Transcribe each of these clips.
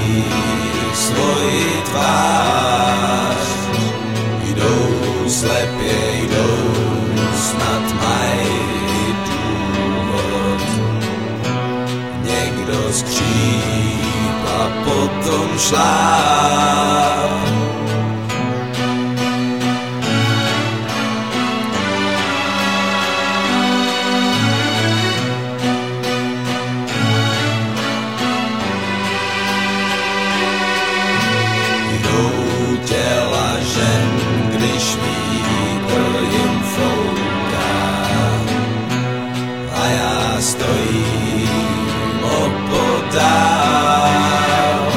svoji tvář. Jdou slepě, jdou, snad mají důvod. Někdo skříp a potom šláp. Těla žen, když vítr jim fouká a já stojím opodál.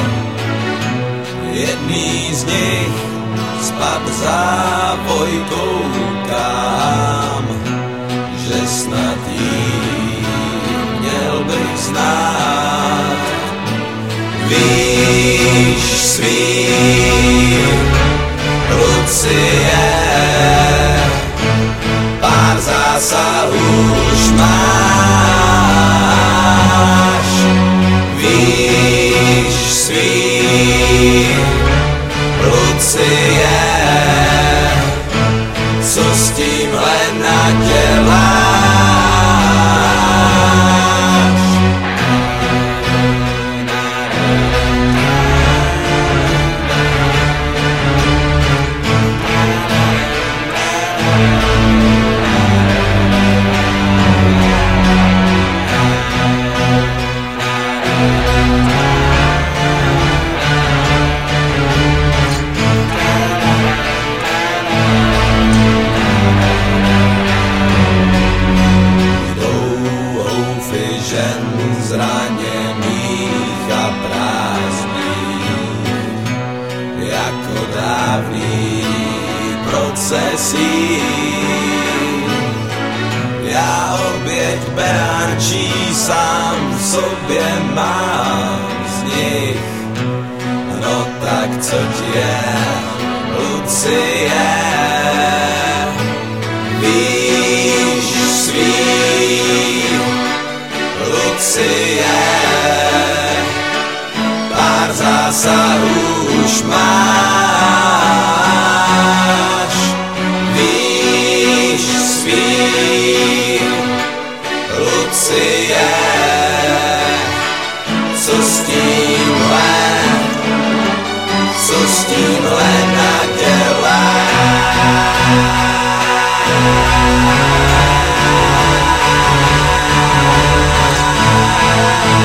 Jedný z nich spad závoj koukám, že snad jí měl bych znát. Víš svý Lucie, pár zásahů už máš. Víš svý Lucie, co s tímhle naděláš? Žen zraněných a prázdných, jako dávný procesí. Já oběť beránčí sám v sobě mám z nich. No tak co ti je, Lucie? Víš svý Lucie, pár zásahů už máš. Víš svý Lucie, co s tímhle naděláš?